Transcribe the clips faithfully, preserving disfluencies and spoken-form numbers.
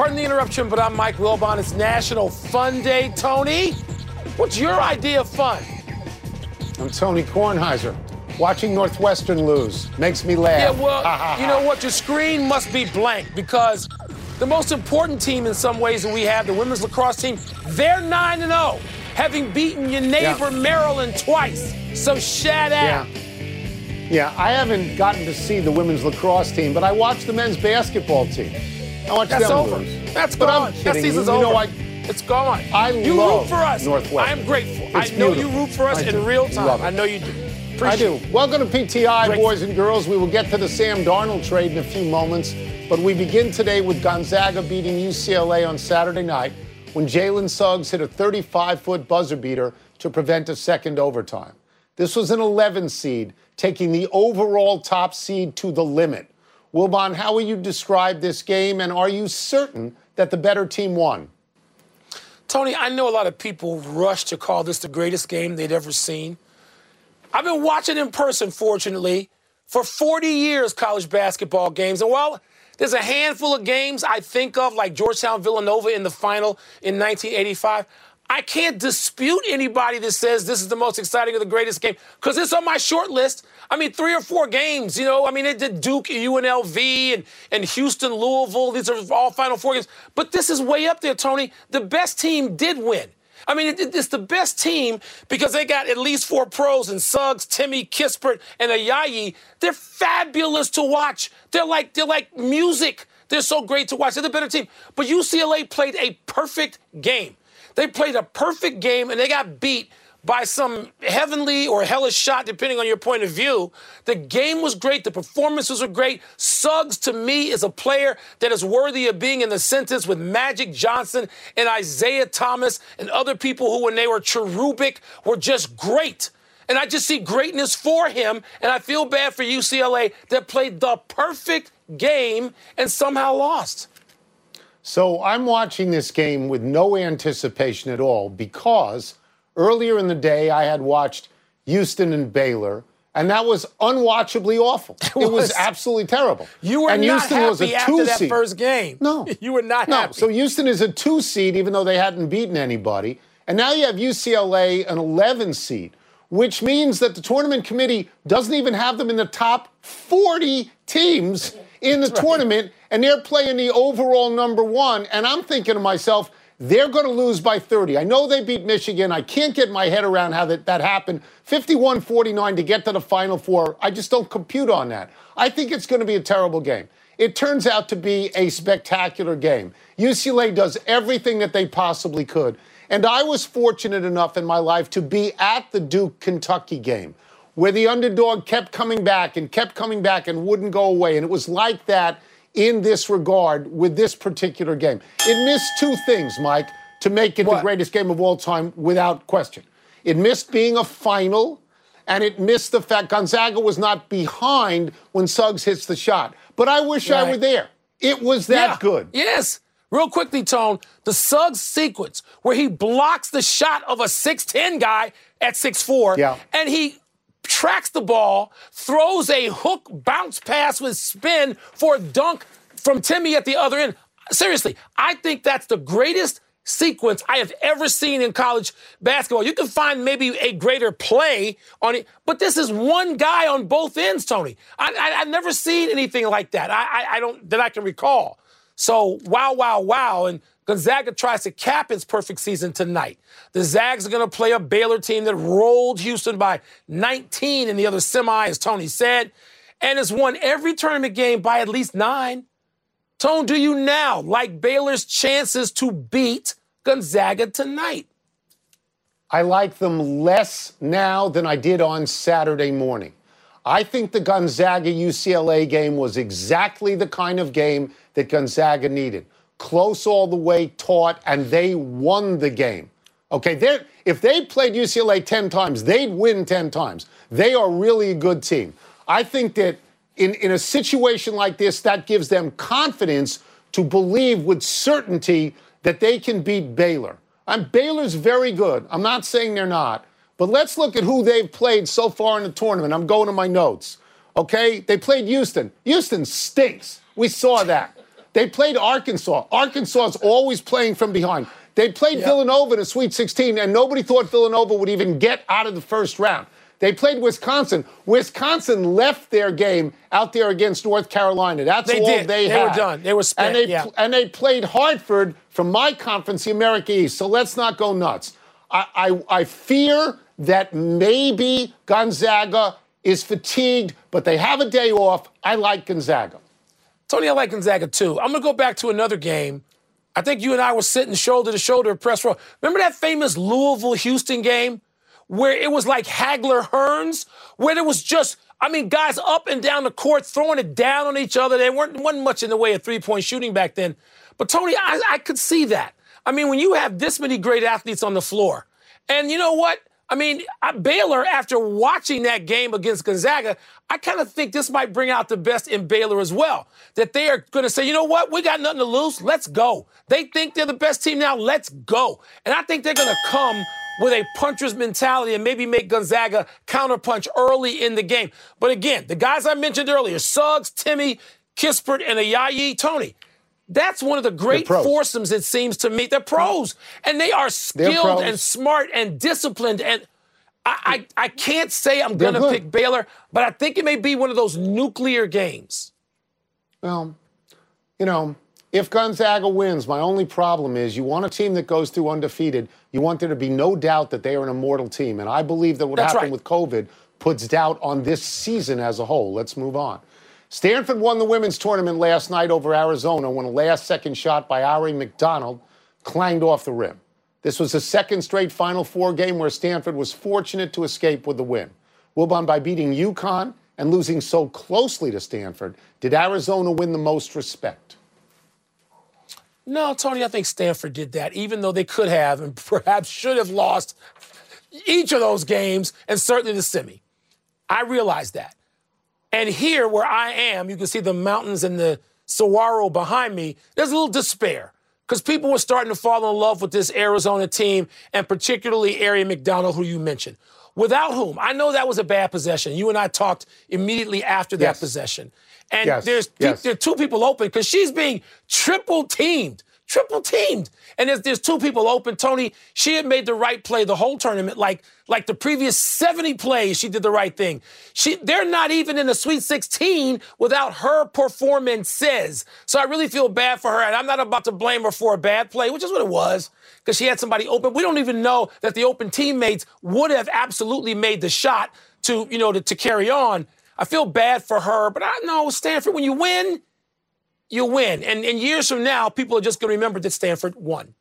Pardon the interruption, but I'm Mike Wilbon. It's National Fun Day. Tony, what's your idea of fun? I'm Tony Kornheiser. Watching Northwestern lose makes me laugh. Yeah, well, you know what? Your screen must be blank because the most important team in some ways that we have, the women's lacrosse team, they're nine and oh, having beaten your neighbor yeah. Maryland twice. So shut up. Yeah. yeah, I haven't gotten to see the women's lacrosse team, but I watched the men's basketball team. I watched That's them over. lose. That's but gone. I'm kidding. That season's you, you over. Know, I, it's gone. I you love root for us. Northwestern. I am grateful. It's I know beautiful. you root for us I in do. real time. Love it. I know you do. Appreciate I do. it. Welcome to P T I, Great. boys and girls. We will get to the Sam Darnold trade in a few moments, but we begin today with Gonzaga beating U C L A on Saturday night when Jalen Suggs hit a thirty-five-foot buzzer beater to prevent a second overtime. This was an eleven seed, taking the overall top seed to the limit. Wilbon, how will you describe this game, and are you certain that the better team won? Tony, I know a lot of people rush to call this the greatest game they'd ever seen. I've been watching in person, fortunately, for forty years, college basketball games. And while there's a handful of games I think of, like Georgetown Villanova in the final in nineteen eighty-five, I can't dispute anybody that says this is the most exciting or the greatest game because it's on my short list. I mean, three or four games, you know. I mean, it did Duke, U N L V, and, and Houston, Louisville. These are all Final Four games. But this is way up there, Tony. The best team did win. I mean, it, it's the best team because they got at least four pros in Suggs, Timmy, Kispert, and Ayayi. They're fabulous to watch. They're like they're like music. They're so great to watch. They're the better team. But U C L A played a perfect game. They played a perfect game, and they got beat by some heavenly or hellish shot, depending on your point of view. The game was great. The performances were great. Suggs, to me, is a player that is worthy of being in the sentence with Magic Johnson and Isaiah Thomas and other people who, when they were cherubic, were just great. And I just see greatness for him, and I feel bad for U C L A that played the perfect game and somehow lost. So I'm watching this game with no anticipation at all because earlier in the day I had watched Houston and Baylor, and that was unwatchably awful. It was, it was absolutely terrible. You were and not Houston happy was a after that seed. first game. No. You were not no. happy. So Houston is a two seed, even though they hadn't beaten anybody. And now you have U C L A, an eleven seed, which means that the tournament committee doesn't even have them in the top forty teams in the That's tournament, right. and they're playing the overall number one. And I'm thinking to myself, they're going to lose by thirty. I know they beat Michigan. I can't get my head around how that, that happened. fifty-one forty-nine to get to the Final Four. I just don't compute on that. I think it's going to be a terrible game. It turns out to be a spectacular game. U C L A does everything that they possibly could. And I was fortunate enough in my life to be at the Duke-Kentucky game, where the underdog kept coming back and kept coming back and wouldn't go away. And it was like that in this regard with this particular game. It missed two things, Mike, to make it What? the greatest game of all time without question. It missed being a final, and it missed the fact Gonzaga was not behind when Suggs hits the shot. But I wish Right. I were there. It was that Yeah. good. Yes. Real quickly, Tone, the Suggs sequence where he blocks the shot of a six ten guy at six four, Yeah. and he tracks the ball, throws a hook bounce pass with spin for a dunk from Timmy at the other end. Seriously, I think that's the greatest sequence I have ever seen in college basketball. You can find maybe a greater play on it, but this is one guy on both ends, Tony. I, I, I've never seen anything like that. I, I, I don't that I can recall. So wow, wow, wow, and Gonzaga tries to cap its perfect season tonight. The Zags are going to play a Baylor team that rolled Houston by nineteen in the other semi, as Tony said, and has won every tournament game by at least nine. Tone, do you now like Baylor's chances to beat Gonzaga tonight? I like them less now than I did on Saturday morning. I think the Gonzaga-U C L A game was exactly the kind of game that Gonzaga needed. Close all the way, taut, and they won the game. Okay, they're, if they played U C L A ten times, they'd win ten times. They are really a good team. I think that in, in a situation like this, that gives them confidence to believe with certainty that they can beat Baylor. And Baylor's very good. I'm not saying they're not. But let's look at who they've played so far in the tournament. I'm going to my notes. Okay? They played Houston. Houston stinks. We saw that. They played Arkansas. Arkansas is always playing from behind. They played yep. Villanova in a Sweet sixteen, and nobody thought Villanova would even get out of the first round. They played Wisconsin. Wisconsin left their game out there against North Carolina. That's they all did. they, they had. They were done. They were spent, and they, yeah. and they played Hartford from my conference, the America East. So let's not go nuts. I, I, I fear that maybe Gonzaga is fatigued, but they have a day off. I like Gonzaga. Tony, I like Gonzaga, too. I'm going to go back to another game. I think you and I were sitting shoulder to shoulder at press row. Remember that famous Louisville-Houston game where it was like Hagler-Hearns, where there was just, I mean, guys up and down the court throwing it down on each other. There weren't, wasn't much in the way of three-point shooting back then. But, Tony, I, I could see that. I mean, when you have this many great athletes on the floor, and you know what? I mean, Baylor, after watching that game against Gonzaga, I kind of think this might bring out the best in Baylor as well. That they are going to say, you know what? We got nothing to lose. Let's go. They think they're the best team now. Let's go. And I think they're going to come with a puncher's mentality and maybe make Gonzaga counterpunch early in the game. But again, the guys I mentioned earlier, Suggs, Timmy, Kispert, and Ayayi, Tony, that's one of the great foursomes, it seems to me. They're pros, and they are skilled and smart and disciplined. And I, I, I can't say I'm going to pick Baylor, but I think it may be one of those nuclear games. Well, you know, if Gonzaga wins, my only problem is you want a team that goes through undefeated. You want there to be no doubt that they are an immortal team. And I believe that what that's happened right. with COVID puts doubt on this season as a whole. Let's move on. Stanford won the women's tournament last night over Arizona when a last-second shot by Ari McDonald clanged off the rim. This was the second straight Final Four game where Stanford was fortunate to escape with the win. Wilbon, by beating UConn and losing so closely to Stanford, did Arizona win the most respect? No, Tony, I think Stanford did that, even though they could have and perhaps should have lost each of those games and certainly the semi. I realize that. And here where I am, you can see the mountains and the saguaro behind me, there's a little despair because people were starting to fall in love with this Arizona team and particularly Ari McDonald, who you mentioned, without whom I know that was a bad possession. You and I talked immediately after that yes. possession. And yes. there's yes. there are two people open because she's being triple teamed. Triple teamed. And there's, there's two people open. Tony, she had made the right play the whole tournament. Like, like the previous seventy plays, she did the right thing. She, they're not even in the Sweet sixteen without her performances. So I really feel bad for her. And I'm not about to blame her for a bad play, which is what it was, because she had somebody open. We don't even know that the open teammates would have absolutely made the shot to, you know, to, to carry on. I feel bad for her. But I know, Stanford, when you win, you win. And, and years from now, people are just going to remember that Stanford won.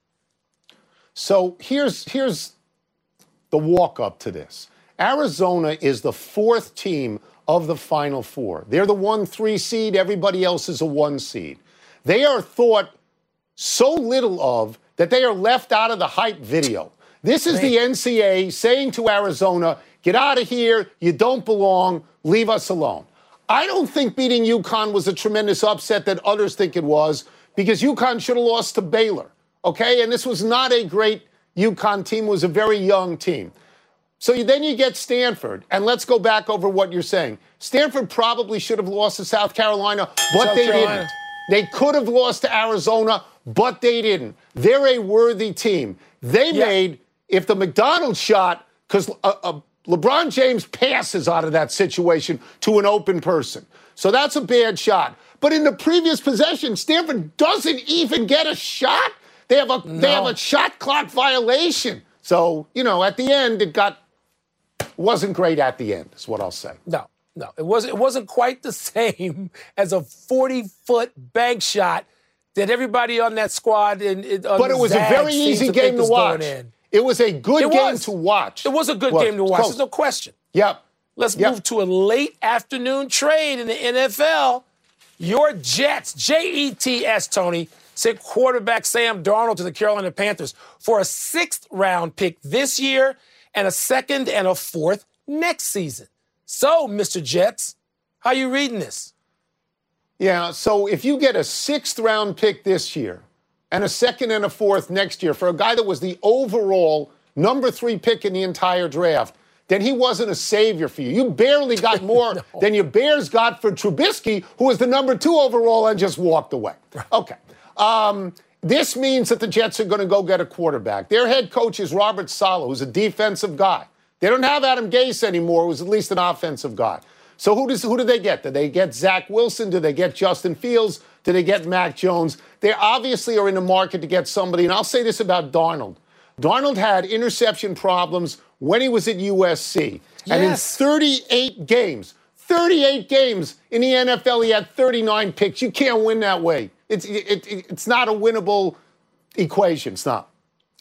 So here's, here's the walk-up to this. Arizona is the fourth team of the Final Four. They're the one three seed. Everybody else is a one seed. They are thought so little of that they are left out of the hype video. This is the N C A A saying to Arizona, get out of here. You don't belong. Leave us alone. I don't think beating UConn was a tremendous upset that others think it was because UConn should have lost to Baylor, okay? And this was not a great UConn team. It was a very young team. So you, then you get Stanford, and let's go back over what you're saying. Stanford probably should have lost to South Carolina, but South they Carolina. didn't. They could have lost to Arizona, but they didn't. They're a worthy team. They yeah. made, if the McDonald shot, because a, a LeBron James passes out of that situation to an open person. So that's a bad shot. But in the previous possession, Stanford doesn't even get a shot. They have a no. they have a shot clock violation. So, you know, at the end, it got wasn't great at the end, is what I'll say. No, no. It wasn't it wasn't quite the same as a forty-foot bank shot that everybody on that squad and But it was a very easy game to watch. It was a good it game was. to watch. It was a good well, game to watch. close. There's no question. Yep. Let's yep. move to a late afternoon trade in the N F L. Your Jets, J E T S, Tony, sent quarterback Sam Darnold to the Carolina Panthers for a sixth round pick this year and a second and a fourth next season. So, Mister Jets, how you reading this? Yeah, so if you get a sixth round pick this year and a second and a fourth next year for a guy that was the overall number three pick in the entire draft, then he wasn't a savior for you. You barely got more no. than your Bears got for Trubisky, who was the number two overall and just walked away. Okay. Um, this means that the Jets are going to go get a quarterback. Their head coach is Robert Saleh, who's a defensive guy. They don't have Adam Gase anymore, who's at least an offensive guy. So who does who do they get? Do they get Zach Wilson? Do they get Justin Fields? Do they get Mac Jones? They obviously are in the market to get somebody. And I'll say this about Darnold. Darnold had interception problems when he was at U S C. Yes. And in thirty-eight games, thirty-eight games in the N F L, he had thirty-nine picks. You can't win that way. It's, it, it, it's not a winnable equation. It's not.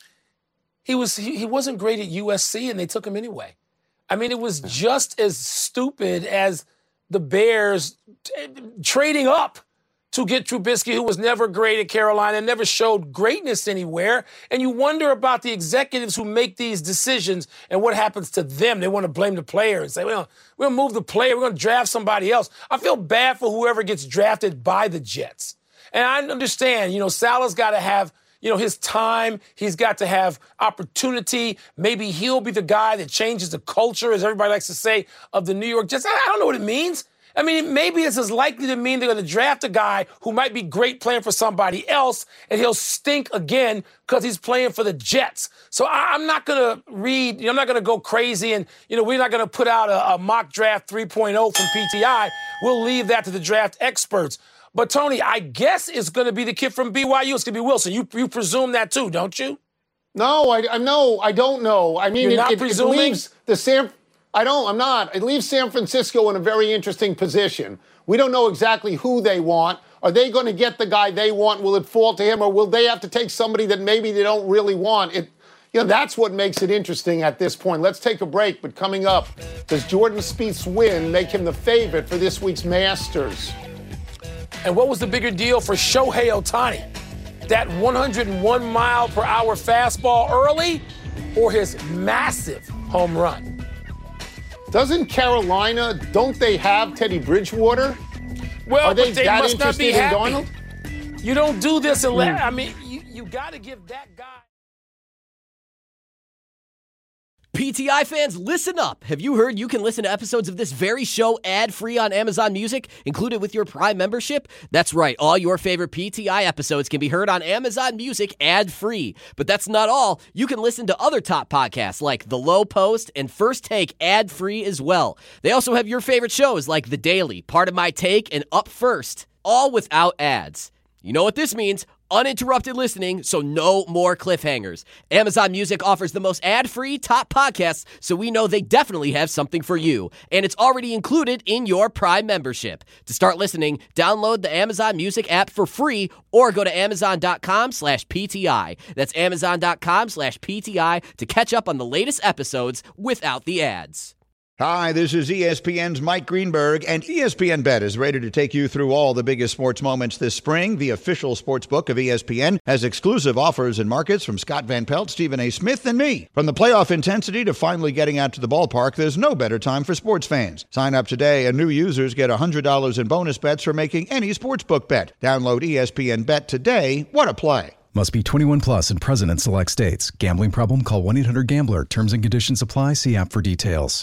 He, was, he, he wasn't great at U S C, and they took him anyway. I mean, it was just as stupid as the Bears t- trading up to get Trubisky, who was never great at Carolina, never showed greatness anywhere. And you wonder about the executives who make these decisions and what happens to them. They want to blame the player and say, well, we're going to move the player. We're going to draft somebody else. I feel bad for whoever gets drafted by the Jets. And I understand, you know, Salah's got to have, you know, his time. He's got to have opportunity. Maybe he'll be the guy that changes the culture, as everybody likes to say, of the New York Jets. I don't know what it means. I mean, maybe it's as likely to mean they're going to draft a guy who might be great playing for somebody else, and he'll stink again because he's playing for the Jets. So I, I'm not going to read, you know, I'm not going to go crazy, and, you know, we're not going to put out a, a mock draft three point oh from P T I. We'll leave that to the draft experts. But, Tony, I guess it's going to be the kid from B Y U. It's going to be Wilson. You you presume that too, don't you? No, I, I no, I don't know. I mean, You're it, not it, presuming? it leaves the San. I don't. I'm not. It leaves San Francisco in a very interesting position. We don't know exactly who they want. Are they going to get the guy they want? Will it fall to him, or will they have to take somebody that maybe they don't really want? It. You know, that's what makes it interesting at this point. Let's take a break. But coming up, does Jordan Spieth's win make him the favorite for this week's Masters? And what was the bigger deal for Shohei Ohtani? That one hundred one mile per hour fastball early, or his massive home run? Doesn't Carolina, don't they have Teddy Bridgewater? Well, Are they, but they that must not be interested in happy. Darnold? You don't do this unless, Mm. I mean, you, you got to give that guy. P T I fans, listen up. Have you heard you can listen to episodes of this very show ad-free on Amazon Music, included with your Prime membership? That's right. All your favorite P T I episodes can be heard on Amazon Music ad-free. But that's not all. You can listen to other top podcasts like The Low Post and First Take ad-free as well. They also have your favorite shows like The Daily, Part of My Take, and Up First, all without ads. You know what this means? Uninterrupted listening, so no more cliffhangers. Amazon Music offers the most ad-free top podcasts, so we know they definitely have something for you. And it's already included in your Prime membership. To start listening, download the Amazon Music app for free or go to amazon.com slash PTI. That's amazon.com slash PTI to catch up on the latest episodes without the ads. Hi, this is E S P N's Mike Greenberg, and E S P N Bet is ready to take you through all the biggest sports moments this spring. The official sports book of E S P N has exclusive offers and markets from Scott Van Pelt, Stephen A. Smith, and me. From the playoff intensity to finally getting out to the ballpark, there's no better time for sports fans. Sign up today, and new users get one hundred dollars in bonus bets for making any sportsbook bet. Download E S P N Bet today. What a play. Must be twenty-one plus and present in select states. Gambling problem? Call one eight hundred gambler. Terms and conditions apply. See app for details.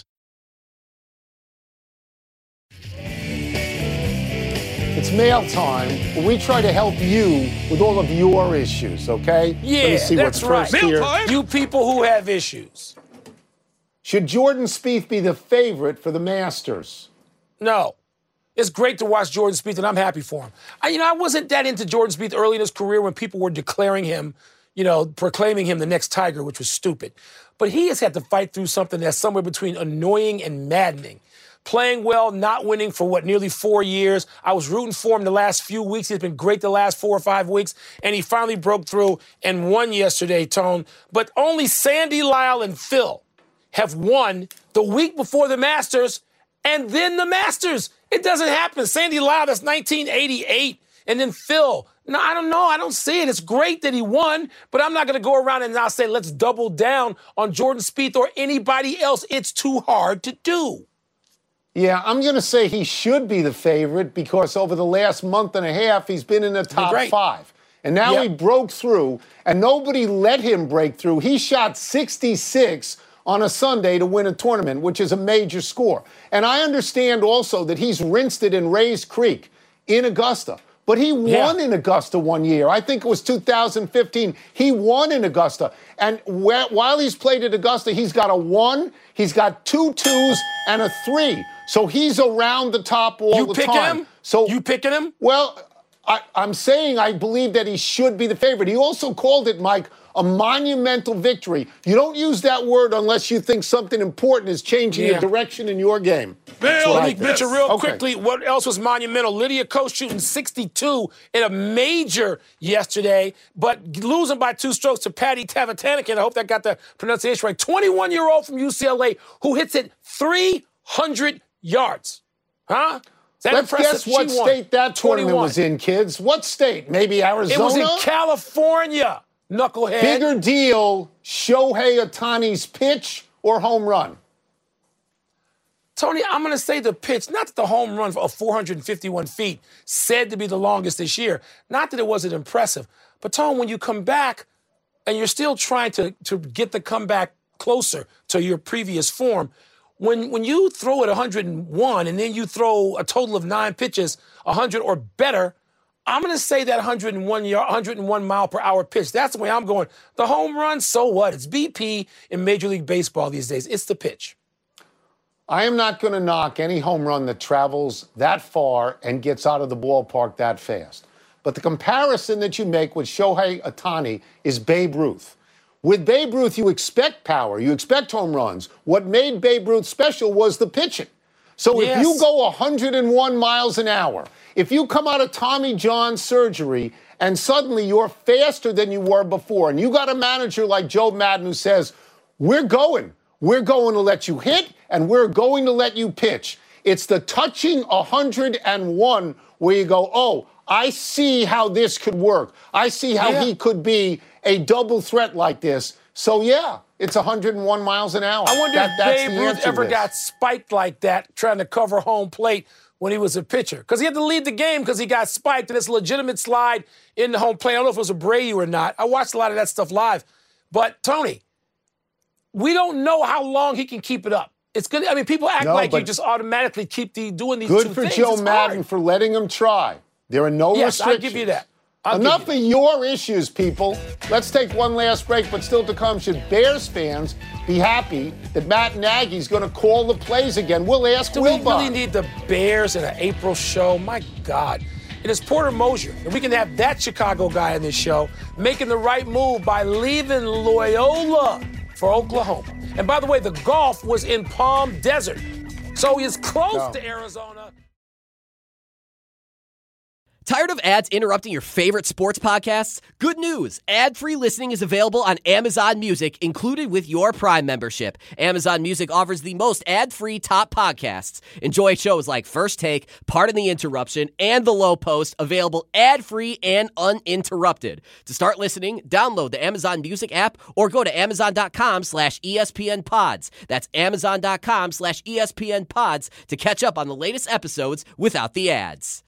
It's mail time, where we try to help you with all of your issues, okay? Yeah, Let me see that's what's right. first here. You people who have issues. Should Jordan Spieth be the favorite for the Masters? No. It's great to watch Jordan Spieth, and I'm happy for him. I, you know, I wasn't that into Jordan Spieth early in his career when people were declaring him, you know, proclaiming him the next Tiger, which was stupid. But he has had to fight through something that's somewhere between annoying and maddening. Playing well, not winning for, what, nearly four years. I was rooting for him the last few weeks. He's been great the last four or five weeks. And he finally broke through and won yesterday, Tone. But only Sandy Lyle and Phil have won the week before the Masters and then the Masters. It doesn't happen. Sandy Lyle, that's nineteen eighty-eight. And then Phil. No, I don't know. I don't see it. It's great that he won, but I'm not going to go around and now say let's double down on Jordan Spieth or anybody else. It's too hard to do. Yeah, I'm going to say he should be the favorite because over the last month and a half, he's been in the top five. And now yep. he broke through, and nobody let him break through. He shot sixty-six on a Sunday to win a tournament, which is a major score. And I understand also that he's rinsed it in Rays Creek in Augusta. But he won yeah. in Augusta one year. I think it was two thousand fifteen. He won in Augusta. And wh- while he's played at Augusta, he's got a one, he's got two twos, and a three. So he's around the top all you the picking time. Him? So you picking him? Well, I, I'm saying I believe that he should be the favorite. He also called it, Mike, a monumental victory. You don't use that word unless you think something important is changing yeah. the direction in your game. Bill, let me mention real okay. quickly what else was monumental. Lydia Ko shooting sixty-two in a major yesterday, but losing by two strokes to Patty Tavatanik. I hope that got the pronunciation right. twenty-one-year-old from U C L A who hits it three hundred yards. Huh? That Let's impressive? guess what She won. state that tournament twenty-one. was in, kids. What state? Maybe Arizona? It was in California, knucklehead. Bigger deal, Shohei Ohtani's pitch or home run? Tony, I'm going to say the pitch, not that the home run of four hundred fifty-one feet, said to be the longest this year. Not that it wasn't impressive. But, Tony, when you come back and you're still trying to, to get the comeback closer to your previous form, when when you throw it one hundred one and then you throw a total of nine pitches, one hundred or better, I'm going to say that one hundred one yard, one hundred one mile per hour pitch. That's the way I'm going. The home run, so what? It's B P in Major League Baseball these days. It's the pitch. I am not going to knock any home run that travels that far and gets out of the ballpark that fast. But the comparison that you make with Shohei Ohtani is Babe Ruth. With Babe Ruth, you expect power. You expect home runs. What made Babe Ruth special was the pitching. So yes. if you go one hundred one miles an hour, if you come out of Tommy John surgery and suddenly you're faster than you were before, and you got a manager like Joe Madden who says, we're going. We're going to let you hit, and we're going to let you pitch. It's the touching one hundred one where you go, oh, I see how this could work. I see how yeah. he could be a double threat like this. So, yeah, it's one hundred one miles an hour. I wonder that, if Babe Ruth ever got spiked like that trying to cover home plate when he was a pitcher. Because he had to leave the game because he got spiked, and it's a legitimate slide in the home plate. I don't know if it was Abreu or not. I watched a lot of that stuff live. But, Tony, we don't know how long he can keep it up. It's good. I mean, people act no, like you just automatically keep the, doing these two things. Good for Joe it's Madden hard. for letting him try. There are no yes, restrictions. I'll give you that. I'll Enough you of your issues, people. Let's take one last break, but still to come, should Bears fans be happy that Matt Nagy's going to call the plays again? We'll ask Do Will we Bob. really need the Bears in an April show? My God. It is Porter Mosier, and we can have that Chicago guy in this show making the right move by leaving Loyola for Oklahoma. And by the way, the golf was in Palm Desert, so he is close no. to Arizona. Tired of ads interrupting your favorite sports podcasts? Good news! Ad-free listening is available on Amazon Music, included with your Prime membership. Amazon Music offers the most ad-free top podcasts. Enjoy shows like First Take, Pardon the Interruption, and The Low Post, available ad-free and uninterrupted. To start listening, download the Amazon Music app or go to amazon.com slash ESPN pods. That's amazon.com slash ESPN pods to catch up on the latest episodes without the ads.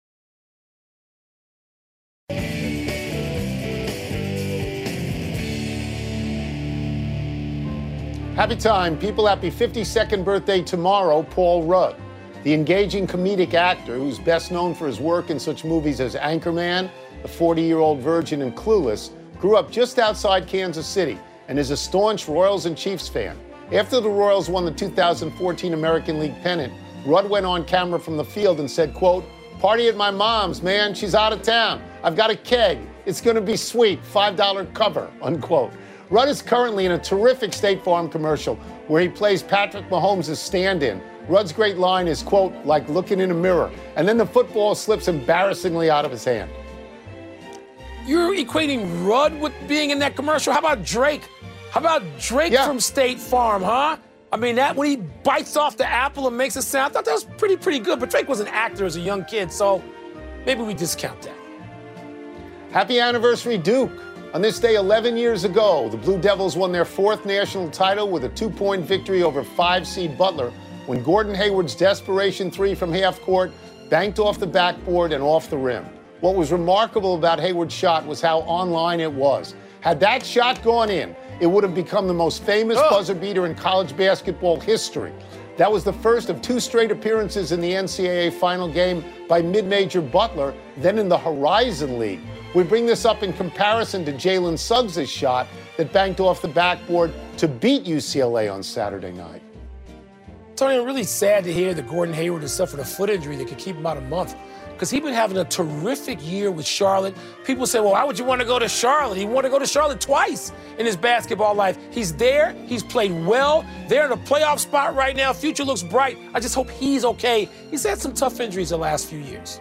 Happy time. People, happy fifty-second birthday tomorrow, Paul Rudd. The engaging comedic actor who's best known for his work in such movies as Anchorman, The forty-Year-Old Virgin, and Clueless, grew up just outside Kansas City and is a staunch Royals and Chiefs fan. After the Royals won the two thousand fourteen American League pennant, Rudd went on camera from the field and said, quote, "Party at my mom's, man. She's out of town. I've got a keg. It's going to be sweet. five dollar cover," unquote. Rudd is currently in a terrific State Farm commercial where he plays Patrick Mahomes' stand-in. Rudd's great line is, quote, "like looking in a mirror." And then the football slips embarrassingly out of his hand. You're equating Rudd with being in that commercial? How about Drake? How about Drake Yeah. from State Farm, huh? I mean, that when he bites off the apple and makes it sound, I thought that was pretty, pretty good. But Drake was an actor as a young kid, so maybe we discount that. Happy anniversary, Duke. On this day eleven years ago, the Blue Devils won their fourth national title with a two-point victory over five-seed Butler when Gordon Hayward's desperation three from half court banked off the backboard and off the rim. What was remarkable about Hayward's shot was how online it was. Had that shot gone in, it would have become the most famous oh. buzzer beater in college basketball history. That was the first of two straight appearances in the N C double A final game by mid-major Butler, then in the Horizon League. We bring this up in comparison to Jalen Suggs' shot that banked off the backboard to beat U C L A on Saturday night. Tony, I'm really sad to hear that Gordon Hayward has suffered a foot injury that could keep him out a month, because he's been having a terrific year with Charlotte. People say, well, why would you want to go to Charlotte? He wanted to go to Charlotte twice in his basketball life. He's there. He's played well. They're in a playoff spot right now. Future looks bright. I just hope he's okay. He's had some tough injuries the last few years.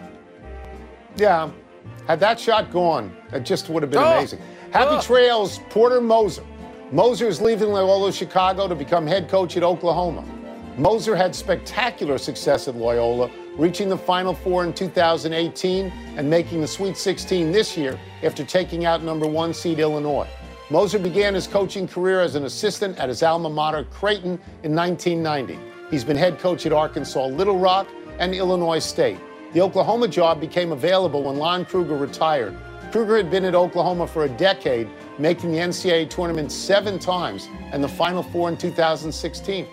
Yeah. Had that shot gone, it just would have been oh. amazing. Happy oh. trails, Porter Moser. Moser is leaving Loyola Chicago to become head coach at Oklahoma. Moser had spectacular success at Loyola, reaching the Final Four in two thousand eighteen and making the Sweet sixteen this year after taking out number one seed Illinois. Moser began his coaching career as an assistant at his alma mater, Creighton, in nineteen ninety. He's been head coach at Arkansas Little Rock and Illinois State. The Oklahoma job became available when Lon Kruger retired. Kruger had been at Oklahoma for a decade, making the N C double A tournament seven times and the Final Four in two thousand sixteen.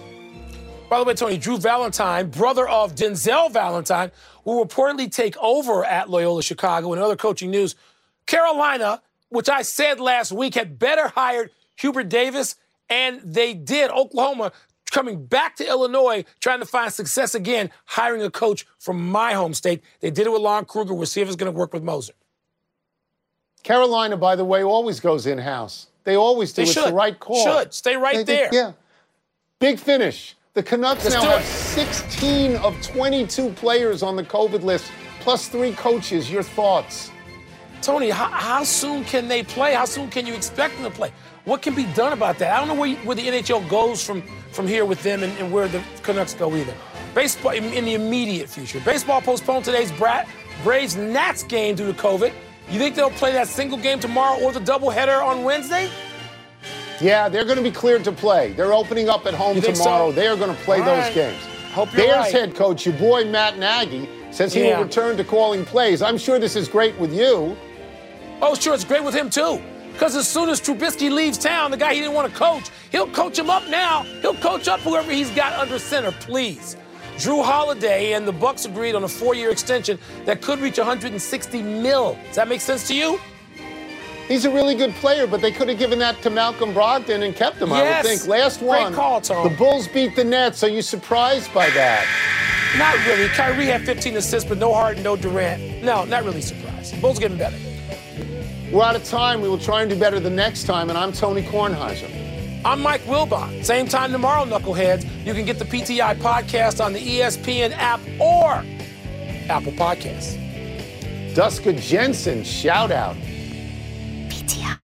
By the way, Tony, Drew Valentine, brother of Denzel Valentine, will reportedly take over at Loyola Chicago. In other coaching news, Carolina, which I said last week, had better hired Hubert Davis, and they did. Oklahoma coming back to Illinois, trying to find success again, hiring a coach from my home state. They did it with Lon Kruger. We'll see if it's going to work with Moser. Carolina, by the way, always goes in-house. They always do. They it's should. the right call. Should. Stay right they, there. They, yeah. Big finish. The Canucks Let's now do have it. sixteen of twenty-two players on the COVID list, plus three coaches. Your thoughts? Tony, how, how soon can they play? How soon can you expect them to play? What can be done about that? I don't know where, you, where the N H L goes from, from here with them and, and where the Canucks go either. Baseball in, in the immediate future. Baseball postponed today's Bra- Braves-Nats game due to COVID. You think they'll play that single game tomorrow or the doubleheader on Wednesday? Yeah, they're going to be cleared to play. They're opening up at home tomorrow. So? They are going to play All those right. games. Hope you're Bears right. head coach, your boy Matt Nagy, says he Yeah. will return to calling plays. I'm sure this is great with you. Oh, sure, it's great with him, too. Because as soon as Trubisky leaves town, the guy he didn't want to coach, he'll coach him up now. He'll coach up whoever he's got under center, please. Drew Holiday and the Bucks agreed on a four-year extension that could reach one hundred sixty mil. Does that make sense to you? He's a really good player, but they could have given that to Malcolm Brogdon and kept him, Yes. I would think. Last Great one, call, Tom. the Bulls beat the Nets. Are you surprised by that? Not really. Kyrie had fifteen assists, but no Harden, no Durant. No, not really surprised. Bulls getting better. We're out of time. We will try and do better the next time, and I'm Tony Kornheiser. I'm Mike Wilbon. Same time tomorrow, knuckleheads. You can get the P T I podcast on the E S P N app or Apple Podcasts. Duska Jensen, shout out.